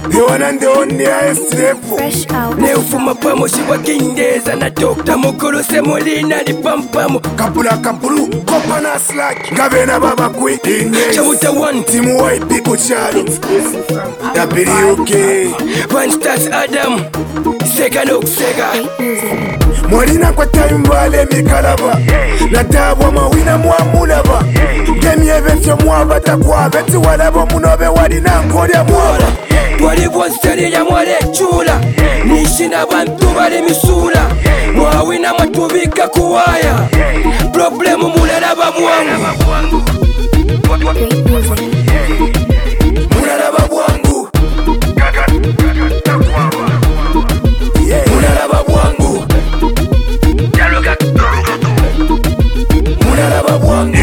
The one and the only highest level. Fresh out. Leo fuma pamo shiwa kindeza na Dr. Mokolo semolina ni pampamo. Kapula kapulu, kopa na slack. Gavena baba kwi Indes. Chabuta one. Timu white people chalo. Dabiri okay. One stars Adam. Sega no sega. Mwalina kwa time vale mikalaba. Natabwa mawina mwamulaba. Gemi eventyo mwabata kwa beti walabo munobe walina nkolya mwaba. Twali bwonseri ya mwale chula. Nishina bantu bali misula. Mwawina matubika kuwaya. Problemu mulala babwangu. Great music. Mulala babwangu. Mulala babwangu. Mulala babwangu.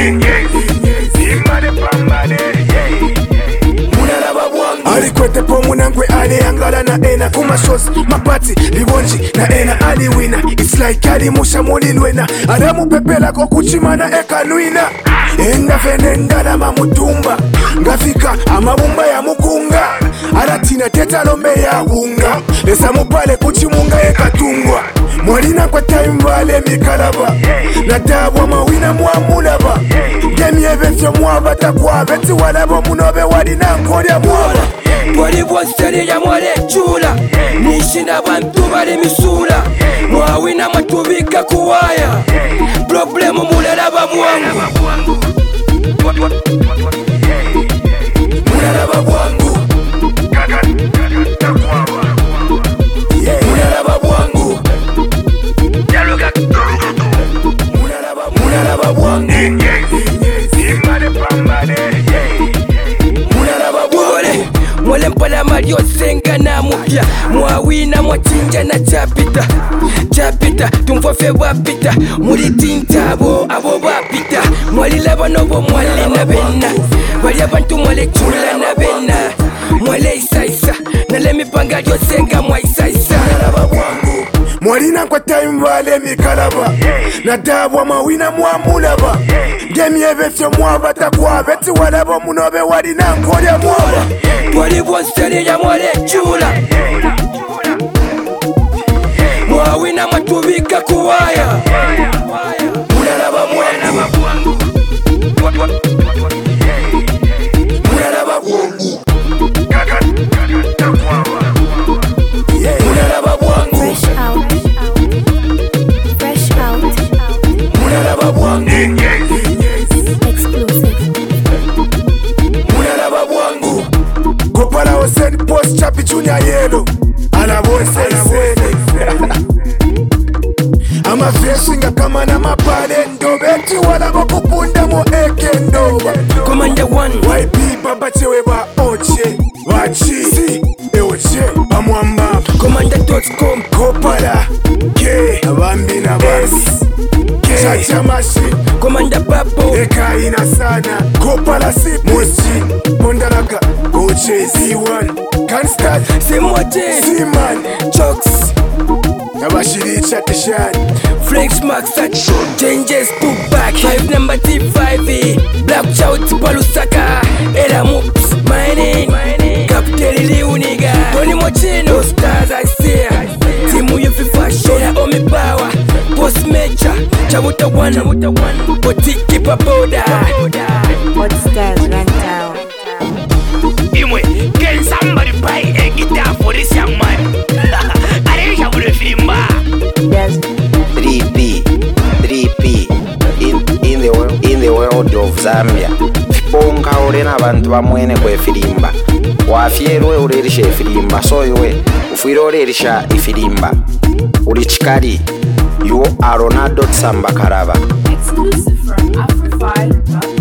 Alikwete pomu nangwe aliangala na ena kumashozi mapati libonji na ena aliwina. It's like alimusha mulilwena alamupepela ko kuchimana ekanwina. Enda fene ndala mamutumba ngafika amabumba ya mukunga alatina teta lombe ya bunga lesa mupale kuchimunga ekatungwa. Mwalina kwa time vale mikalaba natabwa mawina mwamulaba. Gemi eventyo mwabata kwa beti walabo munobe walina nkolya mwaba. Twali bwonseri ya mwale chula. Nishina bantu bali misula. Mwawina matubika kuwaya. Problemu mulala babwangu. Mulala babwangu. Mulala babwangu. Mulala babwangu. Mwale mpala malio senga na mupya. Mwawina mwachinja na chapita. Chapita tumfofe wapita. Muli tinta abo wapita. Mwali laba nobo mwale na bena. Wali abantu mwale chula na bena. Mwale isa na lemi panga lio senga mwa isa. Mwalina kwa time vale mikalaba natabwa mawina mwamulaba. Gemi eventyo mwabata kwa beti walabo munobe walina nkolya mwaba. Twali bwonseri ya mwale chula. Mwawina matubika kuwaya. Mulala babwangu. Mulala babwangu. Mulala babwangu. Fresh out. Fresh out. Mulala babwangu. Exclusive. Mulala babwangu. Kopala Hussein post chapi junior yellow. Anabose isene. Amafyeshinga kama na mapale ndobeti walabo kupunda mo eke ndoba. Commander one. YP baba chewe ba oche wachi si eoche bamwamba. Commander.com. Kopala K abambi na basi Chacha mashi Commander Papo. eka ina sana. Kopala si mochi Mondalaga Oche Z1 Can't start Simwaje. Z-man Chokes. Nabashiri chatishani Flex Max at changes to back. 5 number T5 Black Chout Palusaka. Era Moops Mining. Captain Liuniga. Tony Mochino. Stars I see. Timu yufi fashion. Era Omi Power. Post Major. Chabuta one. Botiki Papoda. What stars run down? Imwe, can somebody buy a guitar for this young man? Arrange for the film. Yes. 3P in the world of Zambia. Ponga orena abantu bamwene kwefirimba. Wafyerwe urerisha efirimba. So iwe ufwire urerisha ifirimba. Uri chikari. You are Ronaldo Tsamba Karaba. Exclusive from Afro5.